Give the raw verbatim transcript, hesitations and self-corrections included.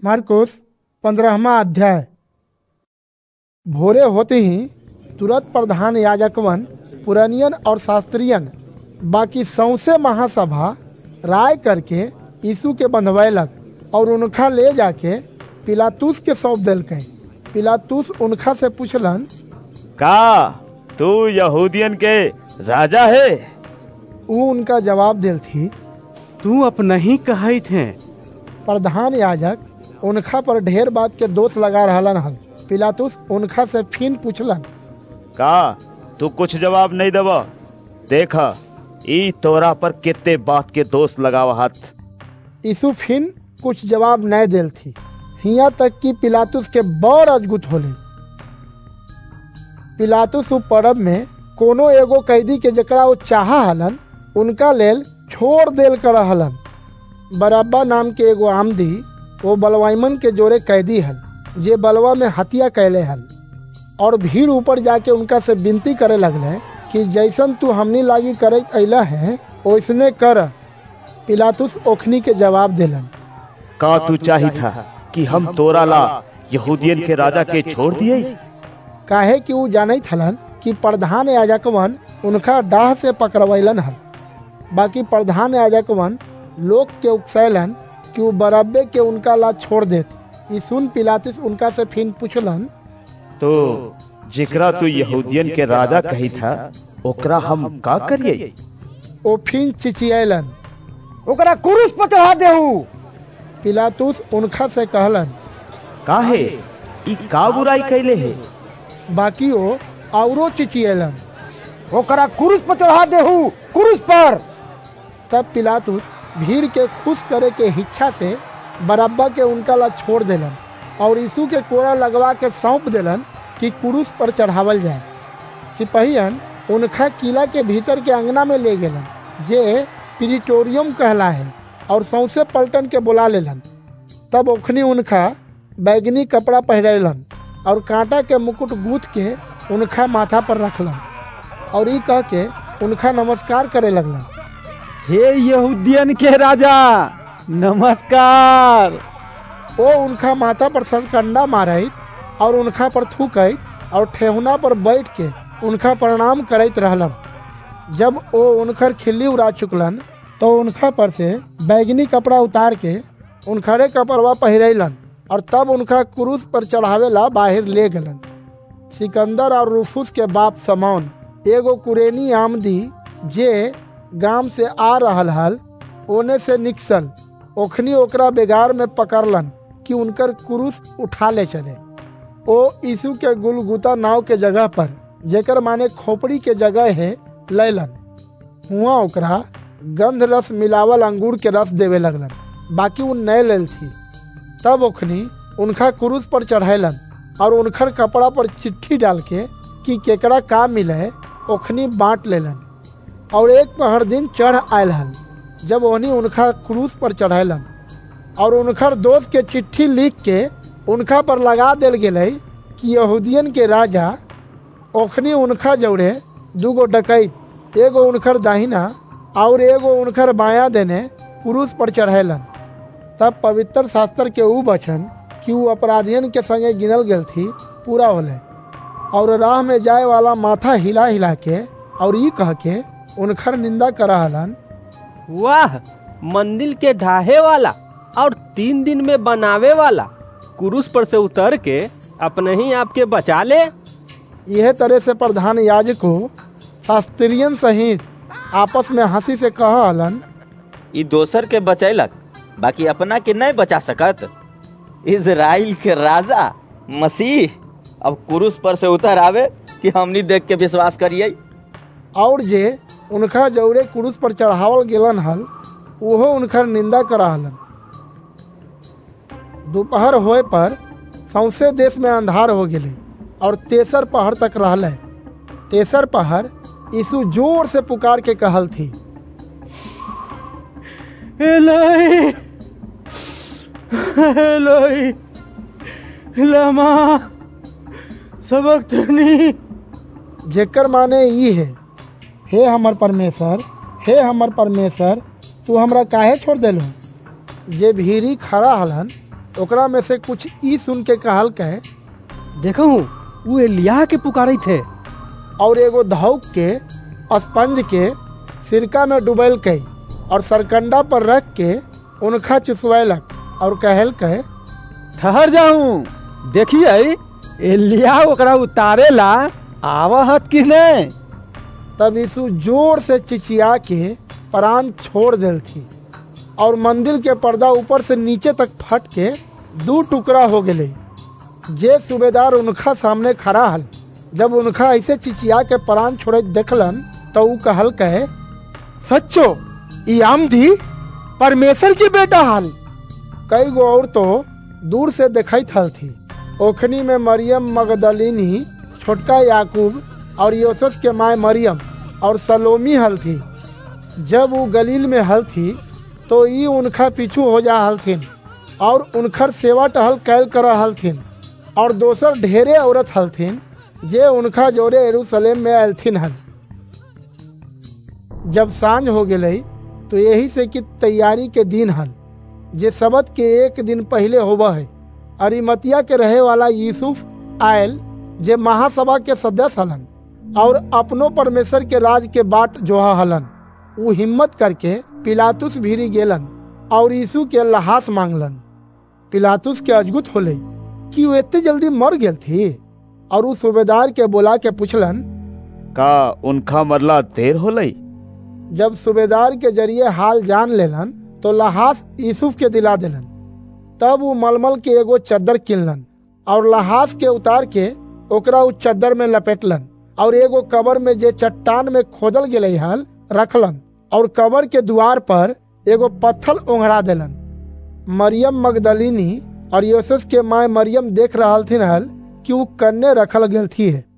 मार्कुस पंद्रहवा अध्याय। भोरे होते ही तुरंत प्रधान याजकवन, पुरनियन और शास्त्रियन बाकी सौंसे महासभा राय करके यीशु के बंधवैलक और उनका ले जाके पिलातुस के सौंप दिलक। पिलातुस उनका से पूछलन, का तू यहूदियन के राजा है? वो उनका जवाब दिल थी, तू अपना ही कहत है। प्रधान याजक उनका पर ढेर बात के दोष लगा रहलन हल। पिलातुस उनका से फिन पूछलन, का तू कुछ जवाब नहीं देवा? देखा ई तोरा पर कितने बात के दोष लगावत। यीशु फिन कुछ जवाब नहीं दिल थी, हिया तक कि पिलातुस के बड़ अजगुत होले। पिलातुस पर्व में कोनो एगो कैदी के जकरा वो चाहा हलन उनका लेल छोड़ देल कर हलन। बरअब्बा नाम के एगो आमदी वो बलवाइमन के जोरे कैदी हल, जे बलवा में हत्या कैले हल। और भीड़ ऊपर जाके उनका से विनती करे लगले कि जैसन तू हमनी लागी करत अइला है वैसने कर। पिलातुस ओखनी के जवाब दिलन, का तू चाही था कि हम तोरा ला यहूदियन के राजा के छोड़ दिए? काहे कि वो जानत हलन कि प्रधान याजकवन उनका डाह से पकड़वैलन हल। बाकी प्रधान याजकवन लोग के उकसैलन कि वो बरअब्बे के उनका ला छोड़ देते। सुन पिलातुस उनका से फिर पूछलन, तो जिकरा तू यहूदियन के राजा कही था ओकरा हम का करिए? ओ फिर चिचियलन, ओकरा क्रूस पर चढ़ा देहू। पिलातुस उनका से कहलन, काहे ई का बुराई कैले है? बाकी वो औरो चिचियलन, ओकरा क्रूस पर चढ़ा देहू, क्रूस पर। तब पिलातुस भीड़ के खुश करे के इच्छा से बरअब्बा के उनका ला छोड़ देलन और यीशु के कोड़ा लगवा के सौंप देलन कि क्रूस पर चढ़ावल जाए। सिपाहियन उनका किला के भीतर के अंगना में ले गेलन, जे प्रीटोरियम कहला है, और सौंसे पलटन के बुला लेलन। तब ओखनी उनका बैगनी कपड़ा पहरेलन और कांटा के मुकुट गूथ के उनका माथा पर रखलन और ई कह के उनका नमस्कार करे लगलन, हे यहूदियन के राजा नमस्कार। वो उनका माथा पर सरकंडा मारत और उनका पर थूकत और ठेहुना पर बैठ के उनका प्रणाम करत रहलन। जब वो उनकर खिल्ली उड़ा चुकलन तो उनका पर से बैगनी कपड़ा उतार के उनखरे कपड़वा पहिरैलन और तब उनका क्रूस पर चढ़ावेला बाहर ले गलन। सिकंदर और रूफुस के बाप समौन एगो कुरेनी आमदी जे गांव से आ रहल हल ओने से निकसल ओखनी ओकरा बेगार में पकड़लन कि उनकर क्रूस उठा ले चले। ओ यीशु के गुलगुता नाव के जगह पर, जेकर माने खोपड़ी के जगह है, लैलन। हुआ ओकरा गंध रस मिलावल अंगूर के रस देवे लगलन, बाकी वो नए लेल थी। तब ओखनी उनका क्रूस पर चढ़ैलन और उनकर कपड़ा पर चिट्ठी डाल के कि केकरा का मिले ओखनी बांट लेलन। और एक पहर दिन चढ़ आयल हल जब ओहनी उनका क्रूस पर चढ़ैलन और उनकर दोस्त के चिट्ठी लिख के उनका पर लगा देल गेलै कि यहूदियन के राजा। ओखनी उनका जौड़े दूगो डकैत, एगो उनकर दाहिना और एगो उनकर बायां देने क्रूस पर चढ़ैलन। तब पवित्र शास्त्र के ऊ वचन कि वो अपराधियन के संगे गिनल गेल थी पूरा होले और राह में जाए वाला माथा हिला हिला के और ई कह के उनकर निंदा करहलन, वाह, मंदिर के ढाहे वाला और तीन दिन में बनावे वाला क्रूस पर से उतर के अपने ही आप के बचा ले। यह तरह से प्रधान याजकों शास्त्रियन सहित आपस में हंसी से कहलन, ई दोसर के बचैलक बाकी अपना के नहीं बचा सकत। इजराइल के राजा मसीह अब क्रूस पर से उतर आवे कि हमनी देख के विश्वास करिए। और जे उनका जौरे क्रूस पर चढ़ावल गेलन हल ओहो उनकर निंदा करहलन। दोपहर होए पर सौंसे देश में अंधार हो गेले और तेसर पहर तक रहले। तेसर पहर यीशु जोर से पुकार के कहल थी, एलोई एलोई लमा सबक्तनी, जेकर माने ई है, हे हमर परमेश्वर, हे हमर परमेश्वर, तू हमरा काहे छोड़ देलू? जे भीरी खड़ा हलन ओकरा में से कुछ ई सुन के कहल कहे, देखो वो एलिया के पुकारे थे। और एगो धौक के स्पंज के सिरका में डुबैल कई और सरकंडा पर रख के उनका चुसवैलक और कहल कहे, ठहर जाऊं, देखिए एलिया ओकरा उतारे ला आवहत कि नहीं। तब यीशु जोर से चिचिया के प्राण छोड़ देल थी और मंदिर के पर्दा ऊपर से नीचे तक फट के दो टुकड़ा हो गए। जे सूबेदार उनका सामने खड़ा हल, जब उनका ऐसे चिचिया के प्राण छोड़े देखलन तो ऊ कहल कहे, सच्चो ई आमदी परमेश्वर की बेटा हल। कई गो और तो दूर से देखत हल थी। ओखनी में मरियम मगदलिनी, छोटका याकूब और योसेफ के माय मरियम और सलोमी हल थी। जब वो गलील में हल थी तो ई उनका पीछू हो जा हलथिन और उनकर सेवा टहल कैल कर हलथिन। और दोसर ढेरे औरत हलथिन जे उनका जोरे यरूशलेम में अलथिन हल। जब सांझ हो गई तो यही से कि तैयारी के दिन हल, जे सबत के एक दिन पहले होवा है। अरिमतिया के रहे वाला यूसुफ आयल, जे महासभा के सदस्य हलन और अपनो परमेश्वर के राज के बाट जोहा हलन। वो हिम्मत करके पिलातुस भीरी गेलन और यीशु के लहास मांगलन। पिलातुस के अजगुत होले कि वो इतने जल्दी मर गेल थी और उस सूबेदार के बोला के पूछलन, का उनका मरला देर होलई। जब सूबेदार के जरिए हाल जान लेलन तो लहास यूसुफ के दिला दिलन। तब वो मलमल के एगो चद्दर किनलन और लहास के उतार के ओकरा उस चद्दर में लपेटलन और एगो कबर में जे चट्टान में खोदल गेले हल रखलन और कबर के द्वार पर एगो पत्थर ओंघरा देलन। मरियम मगदलिनी और योसेफ के माय मरियम देख रहल थिन हल कि वो कन्ने रखल गेल थी है।